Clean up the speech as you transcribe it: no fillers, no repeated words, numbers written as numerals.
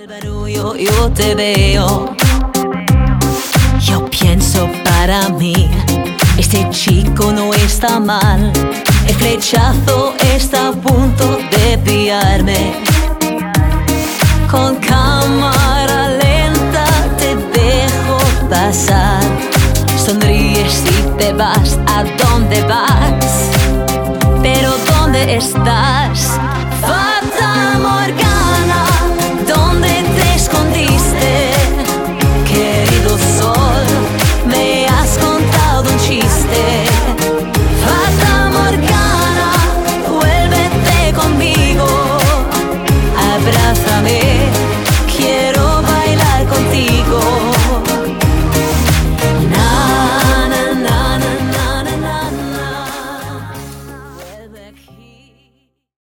el barullo yo te veo. Yo pienso para mí, este chico no está mal. El flechazo está a punto de pillarme. Con cámara lenta te dejo pasar. Sonríes y te vas. ¿A dónde vas? Pero ¿dónde estás?